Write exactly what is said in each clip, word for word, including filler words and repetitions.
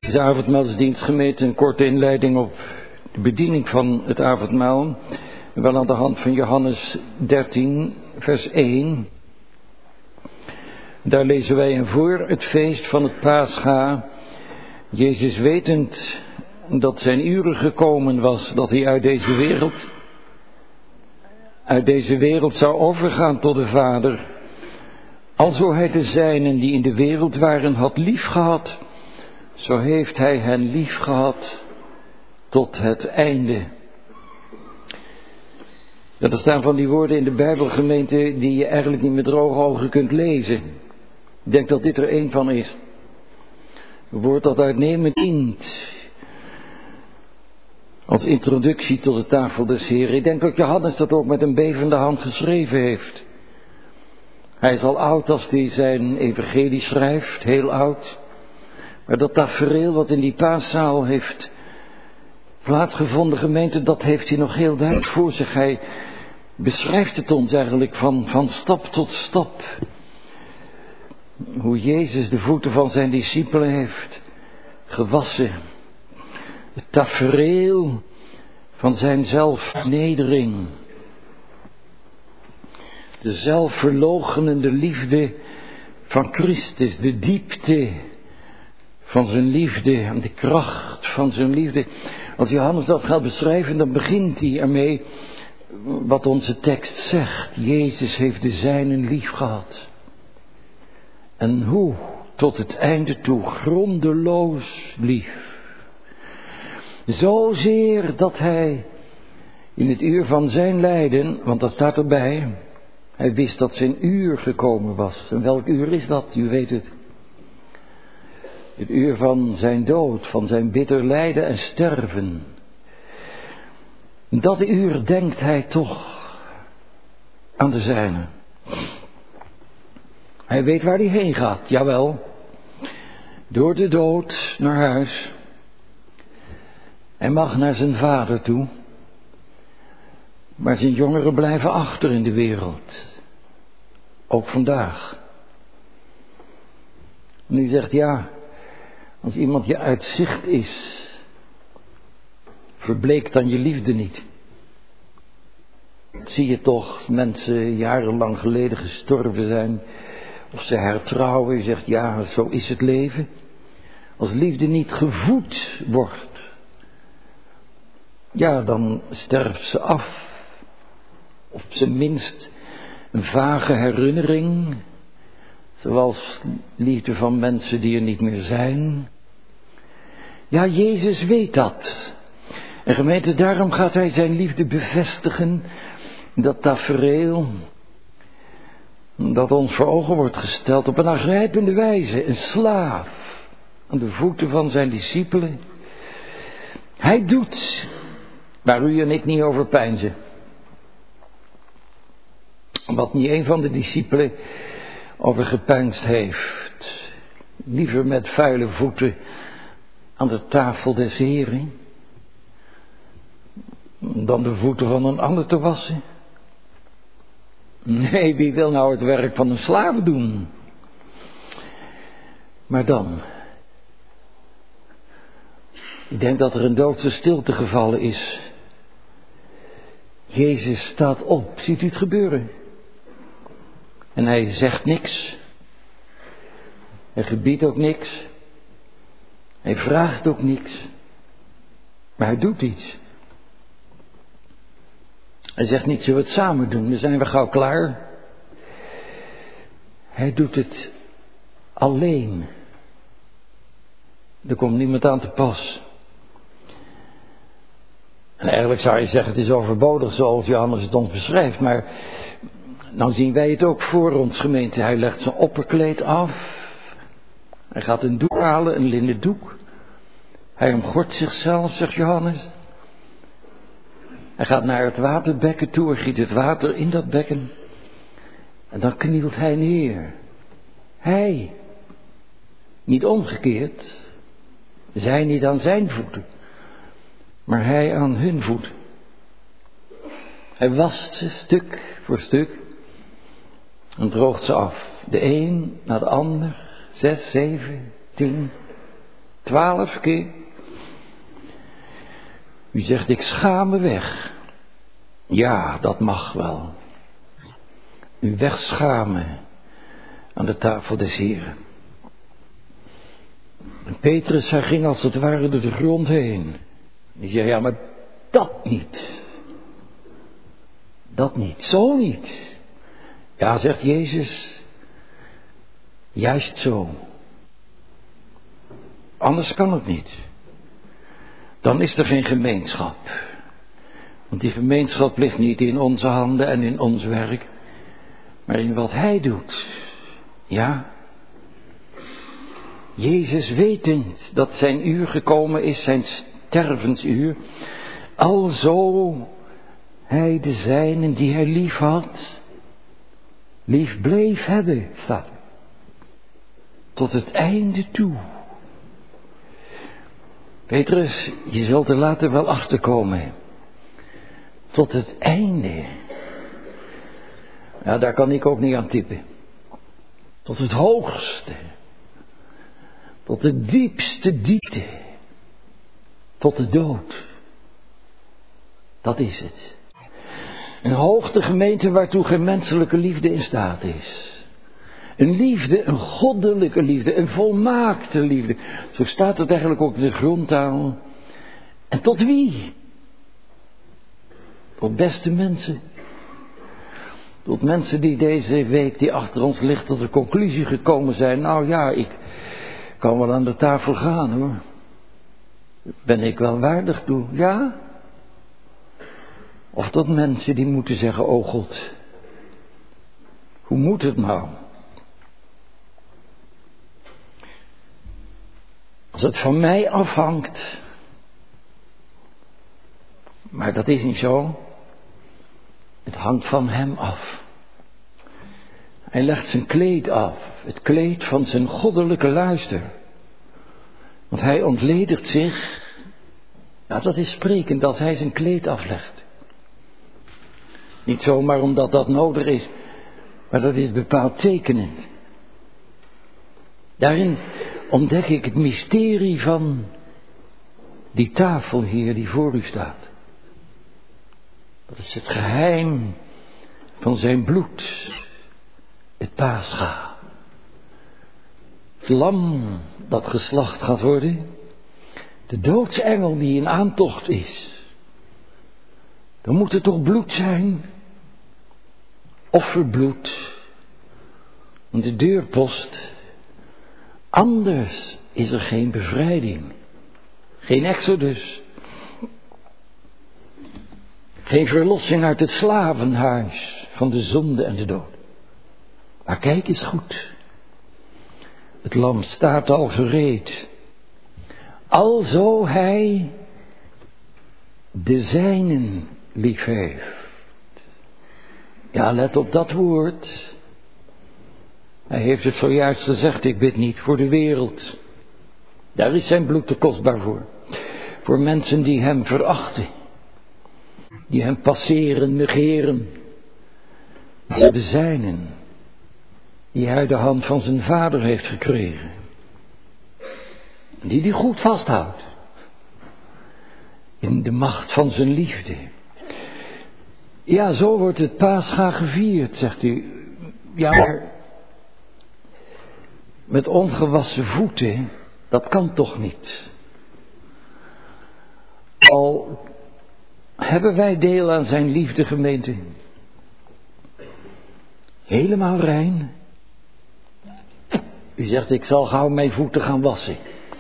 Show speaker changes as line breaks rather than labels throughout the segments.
Deze avondmaalsdienst gemeente een korte inleiding op de bediening van het avondmaal. Wel aan de hand van Johannes dertien, vers één. Daar lezen wij in voor het feest van het Pascha. Jezus wetend dat zijn uren gekomen was, dat hij uit deze wereld, uit deze wereld zou overgaan tot de Vader. Alzo hij de zijnen die in de wereld waren had lief gehad, zo heeft hij hen lief gehad tot het einde. Dat er staan van die woorden in de Bijbelgemeente die je eigenlijk niet met droge ogen kunt lezen. Ik denk dat dit er één van is. Een woord dat uitnemend dient als introductie tot de tafel des Heren. Ik denk dat Johannes dat ook met een bevende hand geschreven heeft. Hij is al oud als hij zijn evangelie schrijft, heel oud. Maar dat tafereel wat in die paaszaal heeft plaatsgevonden, gemeente, dat heeft hij nog heel duidelijk voor zich. Hij beschrijft het ons eigenlijk van, van stap tot stap. Hoe Jezus de voeten van zijn discipelen heeft gewassen. Het tafereel van zijn zelfvernedering. De zelfverloochenende liefde van Christus. De diepte van zijn liefde en de kracht van zijn liefde. Als Johannes dat gaat beschrijven, dan begint hij ermee wat onze tekst zegt. Jezus heeft de zijnen lief gehad. En hoe? Tot het einde toe, grondeloos lief. Zozeer dat hij in het uur van zijn lijden, want dat staat erbij, hij wist dat zijn uur gekomen was. En welk uur is dat? U weet het. Het uur van zijn dood, van zijn bitter lijden en sterven. Dat uur denkt hij toch aan de zijnen. Hij weet waar hij heen gaat, jawel. Door de dood naar huis. Hij mag naar zijn vader toe. Maar zijn jongeren blijven achter in de wereld. Ook vandaag. En u zegt ja, als iemand je uit zicht is, verbleekt dan je liefde niet. Zie je toch mensen jarenlang geleden gestorven zijn, of ze hertrouwen, je zegt ja, zo is het leven. Als liefde niet gevoed wordt, ja, dan sterft ze af. Of op zijn minst een vage herinnering, zoals liefde van mensen die er niet meer zijn. Ja, Jezus weet dat. En gemeente, daarom gaat hij zijn liefde bevestigen. Dat tafereel dat ons voor ogen wordt gesteld op een aangrijpende wijze. Een slaaf aan de voeten van zijn discipelen. Hij doet waar u en ik niet over peinzen. Wat niet een van de discipelen over gepeinsd heeft. Liever met vuile voeten aan de tafel des Heren dan de voeten van een ander te wassen. Nee, wie wil nou het werk van een slaaf doen? Maar dan, ik denk dat er een doodse stilte gevallen is. Jezus staat op, ziet u het gebeuren? En hij zegt niks. Hij gebiedt ook niks. Hij vraagt ook niks. Maar hij doet iets. Hij zegt niet, zullen we het samen doen? Dan zijn we gauw klaar. Hij doet het alleen. Er komt niemand aan te pas. En eigenlijk zou je zeggen, het is overbodig zoals Johannes het ons beschrijft. Maar nou zien wij het ook voor ons, gemeente. Hij legt zijn opperkleed af. Hij gaat een doek halen, een linnen doek. Hij omgort zichzelf, zegt Johannes. Hij gaat naar het waterbekken toe, hij giet het water in dat bekken. En dan knielt hij neer. Hij. Niet omgekeerd. Zij niet aan zijn voeten. Maar hij aan hun voeten. Hij wast ze stuk voor stuk. En droogt ze af. De een na de ander. Zes, zeven, tien. Twaalf keer. U zegt, ik schaam me weg. Ja, dat mag wel. U wegschamen aan de tafel des Heren. En Petrus, hij ging als het ware door de grond heen. Die zei, ja, maar dat niet. Dat niet, zo niet. Ja, zegt Jezus, juist zo. Anders kan het niet. Dan is er geen gemeenschap. Want die gemeenschap ligt niet in onze handen en in ons werk, maar in wat Hij doet. Ja. Jezus wetend dat zijn uur gekomen is, zijn stervensuur, alzo Hij de zijnen die Hij lief had, lief bleef hebben, staat er. Tot het einde toe. Petrus, je zult er later wel achterkomen. Tot het einde. Ja, daar kan ik ook niet aan tippen. Tot het hoogste. Tot de diepste diepte. Tot de dood. Dat is het. Een hoogte, gemeente, waartoe geen menselijke liefde in staat is. Een liefde, een goddelijke liefde, een volmaakte liefde. Zo staat het eigenlijk ook in de grondtaal. En tot wie? Tot beste mensen. Tot mensen die deze week die achter ons ligt tot de conclusie gekomen zijn. Nou ja, ik kan wel aan de tafel gaan hoor. Ben ik wel waardig toe? Ja? Of tot mensen die moeten zeggen, oh God, hoe moet het nou? Als het van mij afhangt, maar dat is niet zo, het hangt van Hem af. Hij legt zijn kleed af, het kleed van zijn goddelijke luister. Want Hij ontledigt zich, nou dat is sprekend als Hij zijn kleed aflegt. Niet zomaar omdat dat nodig is, maar dat is bepaald tekenend. Daarin ontdek ik het mysterie van die tafel hier die voor u staat. Dat is het geheim van zijn bloed, het Pascha. Het lam dat geslacht gaat worden, de doodsengel die in aantocht is. Dan moet er toch bloed zijn, offerbloed, de deurpost. Anders is er geen bevrijding, geen exodus, geen verlossing uit het slavenhuis van de zonde en de dood. Maar kijk eens goed, het lam staat al gereed, alzo Hij de zijnen lief heeft. Ja, let op dat woord. Hij heeft het zojuist gezegd, ik bid niet voor de wereld. Daar is zijn bloed te kostbaar voor. Voor mensen die Hem verachten. Die Hem passeren, negeren. Voor de zijnen. Die Hij de hand van zijn vader heeft gekregen. Die die goed vasthoudt. In de macht van zijn liefde. Ja, zo wordt het Pascha gevierd, zegt u. Ja, maar met ongewassen voeten, dat kan toch niet. Al hebben wij deel aan zijn liefde, gemeente. Helemaal rein. U zegt, ik zal gauw mijn voeten gaan wassen.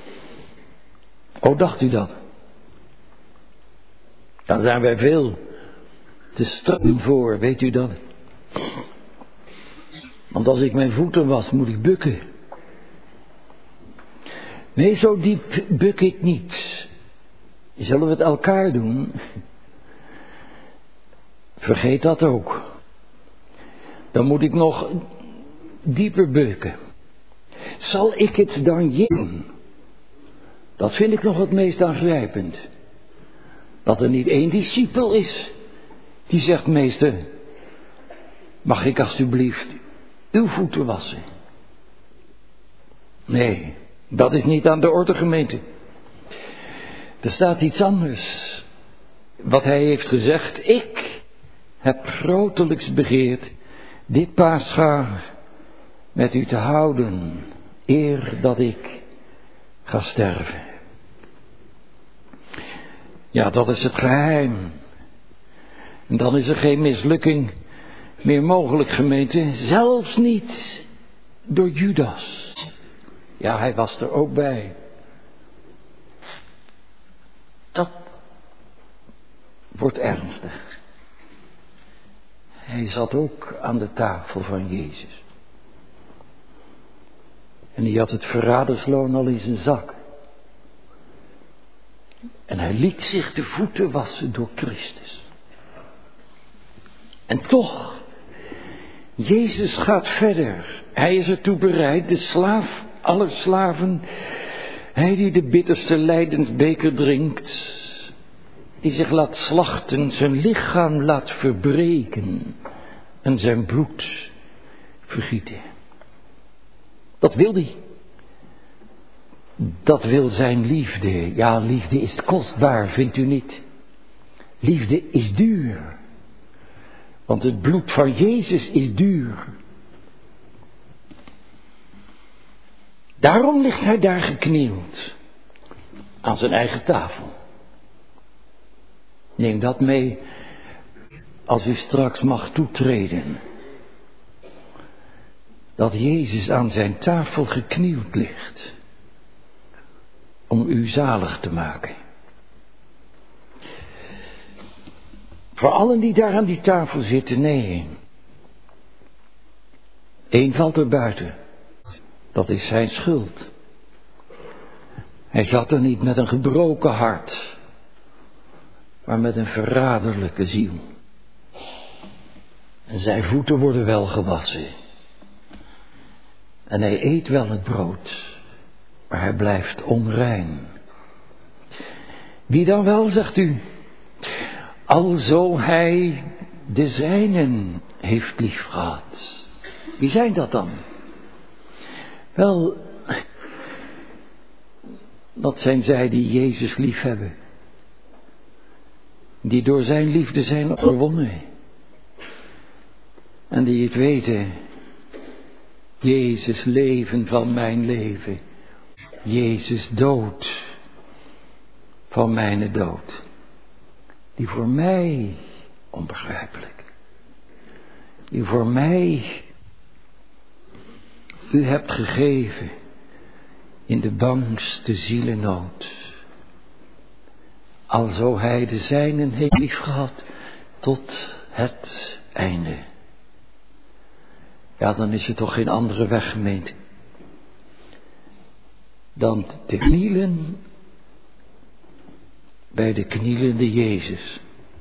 Oh, dacht u dat? Dan zijn wij veel te strak voor, weet u dat? Want als ik mijn voeten was, moet ik bukken. Nee, zo diep buk ik niet. Zullen we het elkaar doen? Vergeet dat ook. Dan moet ik nog dieper bukken. Zal ik het dan je doen? Dat vind ik nog het meest aangrijpend. Dat er niet één discipel is die zegt, meester, mag ik alstublieft uw voeten wassen? Nee, Dat is niet aan de orde, gemeente. Er staat iets anders. Wat hij heeft gezegd, ik heb grotelijks begeerd dit Pascha met u te houden, eer dat ik ga sterven. Ja, dat is het geheim. En dan is er geen mislukking meer mogelijk, gemeente. Zelfs niet door Judas. Ja, hij was er ook bij. Dat wordt ernstig. Hij zat ook aan de tafel van Jezus. En hij had het verradersloon al in zijn zak. En hij liet zich de voeten wassen door Christus. En toch, Jezus gaat verder. Hij is ertoe bereid, de slaaf aller slaven. Hij die de bitterste lijdensbeker drinkt. Die zich laat slachten, zijn lichaam laat verbreken. En zijn bloed vergieten. Dat wil hij. Dat wil zijn liefde. Ja, liefde is kostbaar, vindt u niet? Liefde is duur. Want het bloed van Jezus is duur. Daarom ligt hij daar geknield. Aan zijn eigen tafel. Neem dat mee als u straks mag toetreden. Dat Jezus aan zijn tafel geknield ligt. Om u zalig te maken. Voor allen die daar aan die tafel zitten, nee. Eén valt er buiten. Dat is zijn schuld. Hij zat er niet met een gebroken hart, maar met een verraderlijke ziel. En zijn voeten worden wel gewassen. En hij eet wel het brood, maar hij blijft onrein. Wie dan wel, zegt u? Alzo hij de zijnen heeft lief gehad. Wie zijn dat dan? Wel, dat zijn zij die Jezus lief hebben. Die door zijn liefde zijn overwonnen. En die het weten. Jezus leven van mijn leven. Jezus dood van mijn dood. Die voor mij, onbegrijpelijk. Die voor mij u hebt gegeven in de bangste zielennood. Alzo hij de zijnen heeft liefgehad tot het einde. Ja, dan is er toch geen andere weg, gemeente. Dan te knielen bij de knielende Jezus.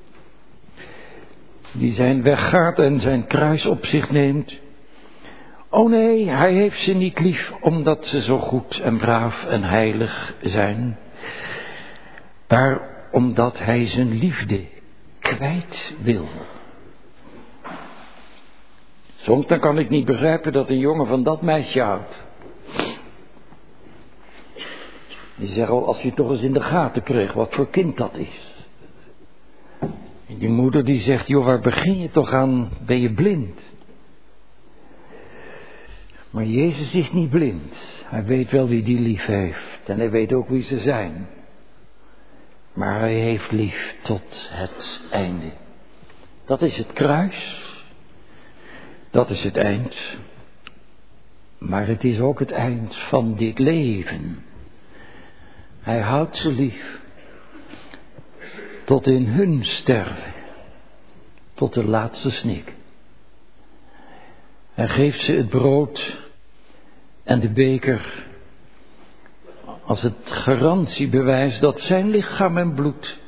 Die zijn weg gaat en zijn kruis op zich neemt. Oh nee, hij heeft ze niet lief omdat ze zo goed en braaf en heilig zijn. Maar omdat hij zijn liefde kwijt wil. Soms dan kan ik niet begrijpen dat een jongen van dat meisje houdt. Die zegt al, als je toch eens in de gaten kreeg wat voor kind dat is. En die moeder die zegt, joh, waar begin je toch aan, ben je blind? Maar Jezus is niet blind. Hij weet wel wie die lief heeft. En hij weet ook wie ze zijn. Maar hij heeft lief tot het einde. Dat is het kruis. Dat is het eind. Maar het is ook het eind van dit leven. Hij houdt ze lief. Tot in hun sterven. Tot de laatste snik. Hij geeft ze het brood en de beker als het garantiebewijs dat zijn lichaam en bloed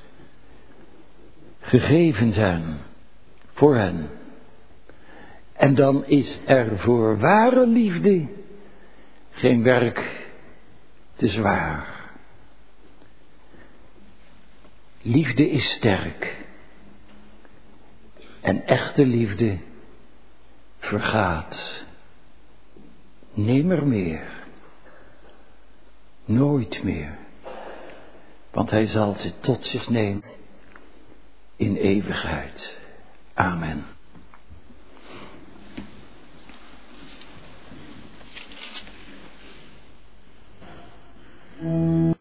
gegeven zijn voor hen. En dan is er voor ware liefde geen werk te zwaar. Liefde is sterk en echte liefde vergaat nimmer meer. Nooit meer. Want hij zal ze tot zich nemen in eeuwigheid. Amen.